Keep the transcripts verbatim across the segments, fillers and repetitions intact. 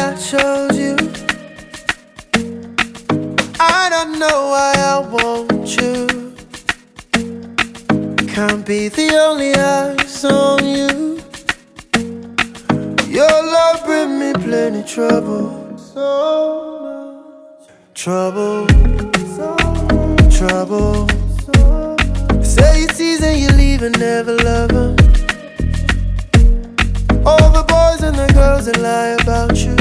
I chose you. I don't know why I want you. Can't be the only eyes on you. Your love bring me plenty trouble. So much trouble. So much trouble. Say you tease and you leave and never love them. All the boys and the girls that lie about you,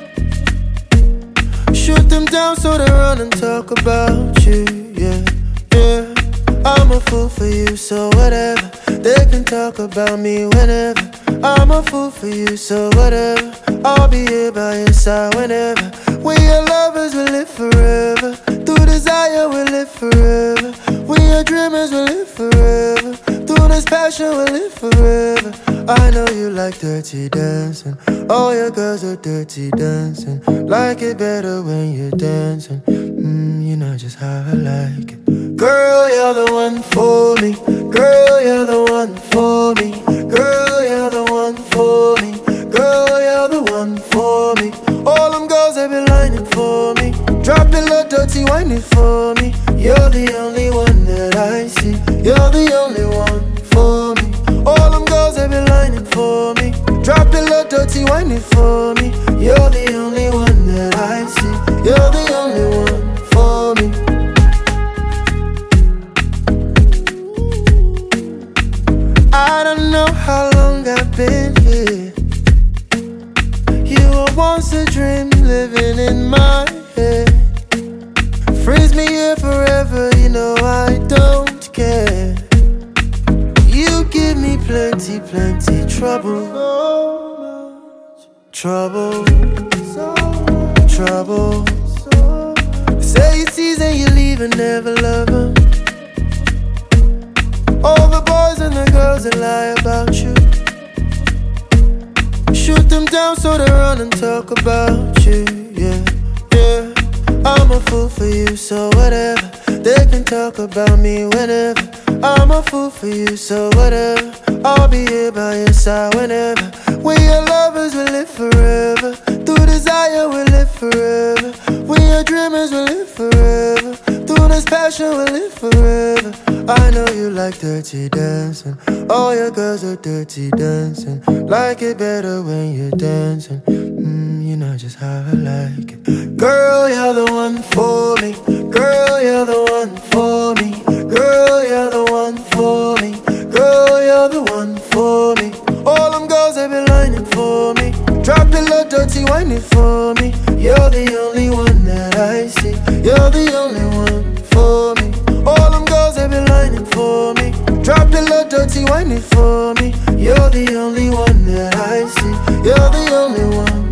shoot them down so they run and talk about you. Yeah, yeah. I'm a fool for you, so whatever. They can talk about me whenever. I'm a fool for you, so whatever. I'll be here by your side whenever. We are lovers, we live forever. Through desire, we live forever. We are dreamers, we live forever. Through this passion, we live forever. I know you like dirty dancing. All your girls are dirty dancing. Like it better when you're dancing. Mmm, you know just how I like it. Girl, you're the one for me. Girl, you're the one for me. Girl, you're the one for me. Girl, you're the one for me. All them girls have been lining for me. Drop it low, dirty, whining for me. You're the only one that I see. You're the only one for me. All them girls have been lining for me. Drop it low, dirty, whining for me. You're the only one that I see. You're the only one for me. I don't know how long I've been here. You were once a dream living in my head. Freeze me here forever, you know I don't care. You give me plenty, plenty trouble. So much trouble. So much trouble. So say you tease and you leave and never love them. All the boys and the girls that lie about you, shoot them down so they run and talk about you. Yeah, yeah. I'm a fool for you, so whatever. They can talk about me whenever. I'm a fool for you, so whatever. I'll be here by your side whenever. We are lovers, we live forever. Through desire, we live forever. We are dreamers, we live forever. Through this passion, we live forever. I know you like dirty dancing. All your girls are dirty dancing. Like it better when you're dancing. Mmm, you know just how I like it. Girl, you're the one for me. Girl, you're the one for me. Girl, you're the one for me. Girl, you're the one for me. All them girls have been lining for me. Drop it low, dirty, whining for me. You're the only one that I see. You're the only one for me. All them girls have been lining for me. Drop it low, dirty, whining for me. You're the only one that I see. You're the only one.